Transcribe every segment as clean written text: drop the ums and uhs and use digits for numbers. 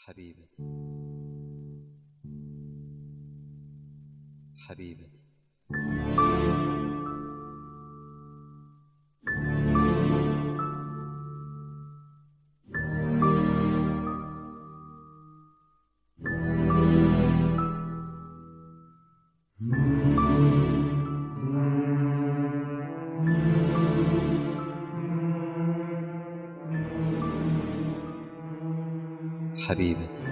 حبيبتي حبيبتي حبيبتي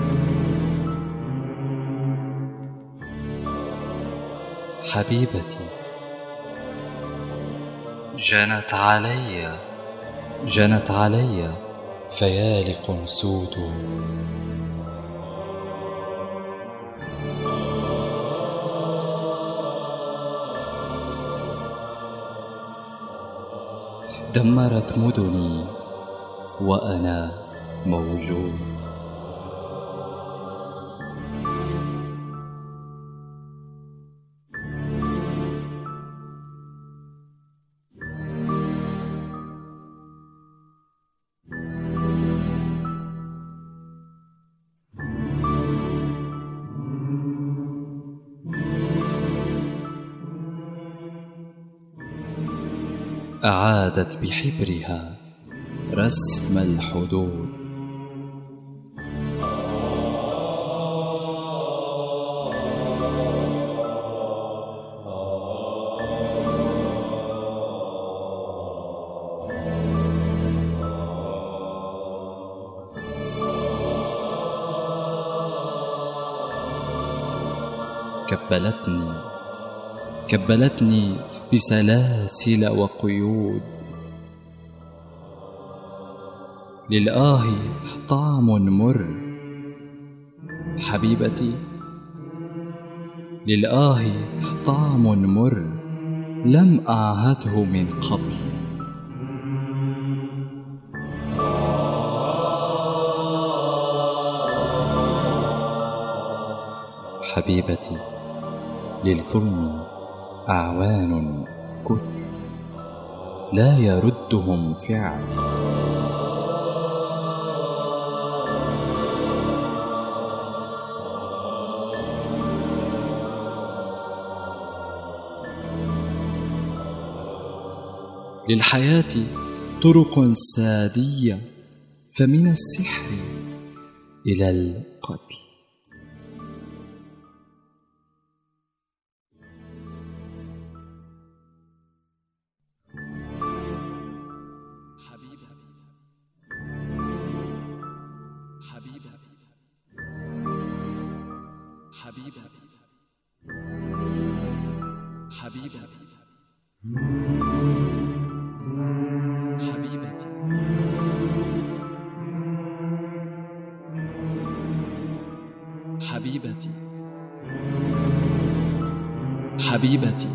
حبيبتي جنت علي فيالق سود دمرت مدني وأنا موجود. أعادت بحبرها رسم الحدود. كبلتني بسلاسل وقيود. للآه طعم مر حبيبتي، للآه طعم مر لم أعهده من قبل. حبيبتي للظلم أعوان كثر لا يردهم فعل. للحياة طرق سادية فمن السحر إلى القتل. حبيبتي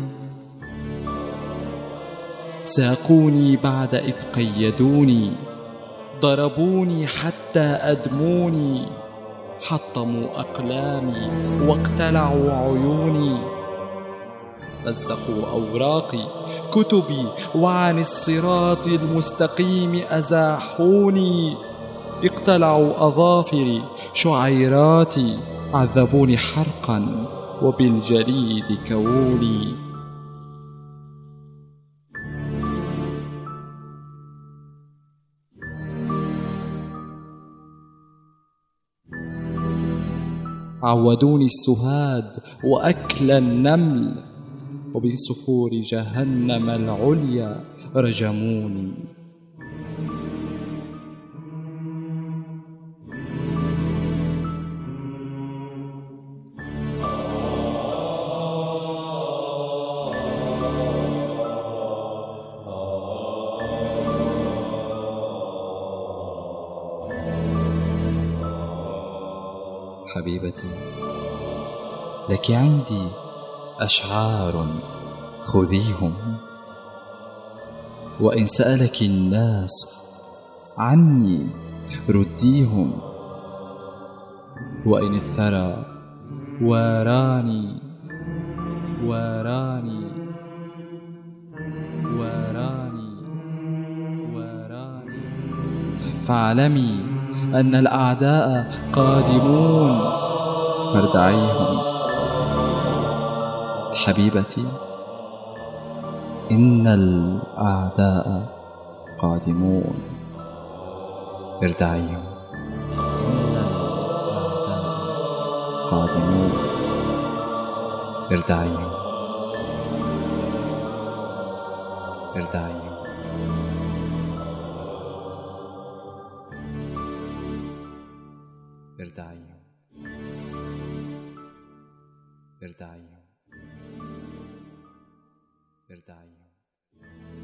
ساقوني بعد إذ قيدوني، ضربوني حتى أدموني، حطموا أقلامي واقتلعوا عيوني، مزقوا أوراقي كتبي وعن الصراط المستقيم أزاحوني، اقتلعوا أظافري شعيراتي، عذبوني حرقا وبالجليد كوني. عودوني السهاد وأكل النمل، وبصخور جهنم العليا رجموني. حبيبتي لك عندي أشعار خذيهم، وإن سألك الناس عني رديهم، وإن الثرى واراني واراني واراني واراني فاعلمي أن الأعداء قادمون فاردعيهم. حبيبتي، إن الأعداء قادمون اردعيهم. إن الأعداء قادمون اردعيهم. اردعيهم. اردعيهم. اردعيهم. اردعيهم.